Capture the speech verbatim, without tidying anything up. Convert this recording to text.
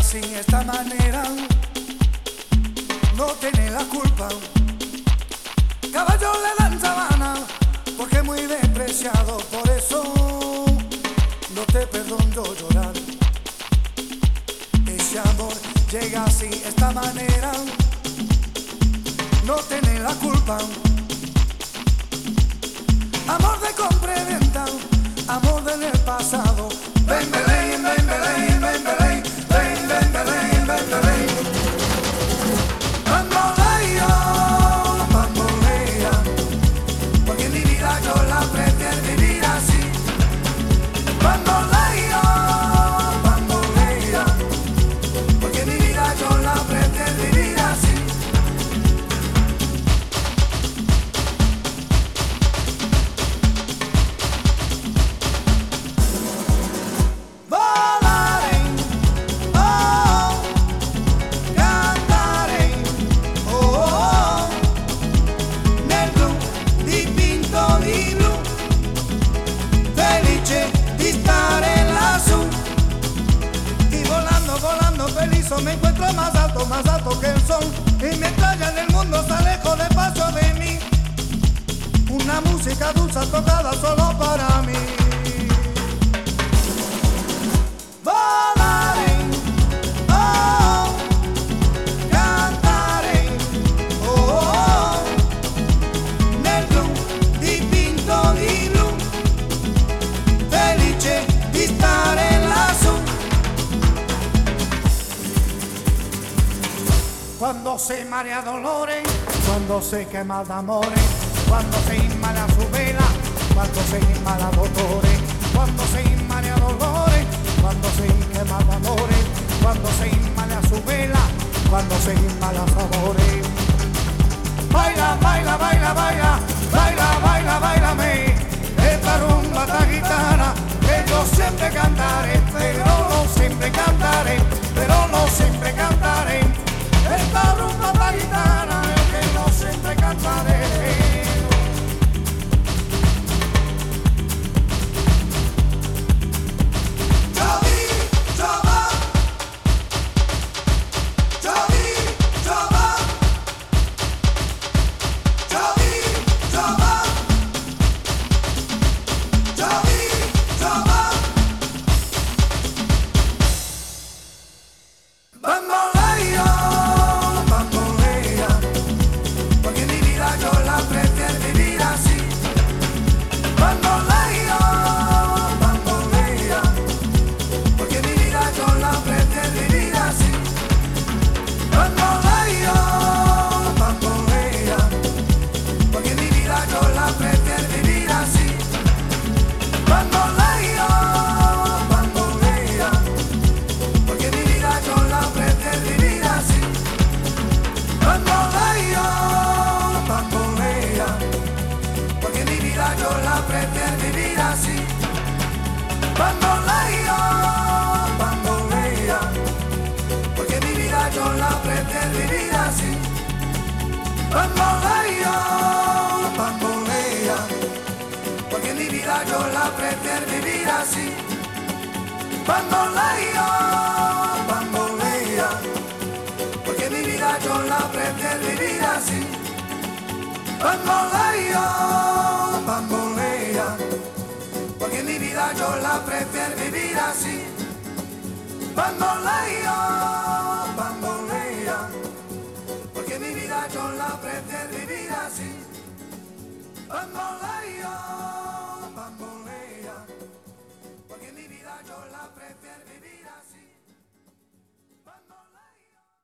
así, esta manera, no tiene la culpa. Caballo le dan sabana, porque es muy despreciado, por eso no te perdono llorar. Ese amor llega así, esta manera, no tiene la culpa. Amor de compra y venta, amor del pasado. Ven, Belén, ven, Belén, ven, Belén, ven, ven, Belén, ven, Belén. Bambolea, bambolea, porque mi vida yo la prefiero vivir así. Bambolea, bambolea, porque mi vida yo la prefiero vivir así. Me encuentro más alto, más alto que el sol, y mientras ya en el mundo se alejo despacio de mí, una música dulce tocada solo para mí. Volaré, oh, cantaré, oh, oh, nel blu dipinto di blu, felice di stare lassù. Cuando se marea dolores, cuando se quema de amores, cuando se inmala su vela, cuando se inmala dolores, cuando se inmala dolores, cuando se quema de amores, cuando se inmala su vela, cuando se inmala sabores. Baila, baila, baila, baila, baila, baila, bailame, esta rumba, esta gitana, que yo siempre cantaré, pero no siempre cantaré, pero no siempre cantaré. Esta rumba taitana es que no siempre cantaré. Bambolea, bambolea, porque mi vida yo la prefiero vivir así. Bambolea, bambolea, porque mi vida yo la prefiero vivir así. Bambolea, bambolea, porque mi vida yo la prefiero vivir así. Bambolea, bambolea, porque mi vida yo la prefiero vivir así. Bambolea, bambolea, porque mi vida yo la prefiero vivir así. Bambolea, bambolea, porque mi vida yo la prefiero vivir.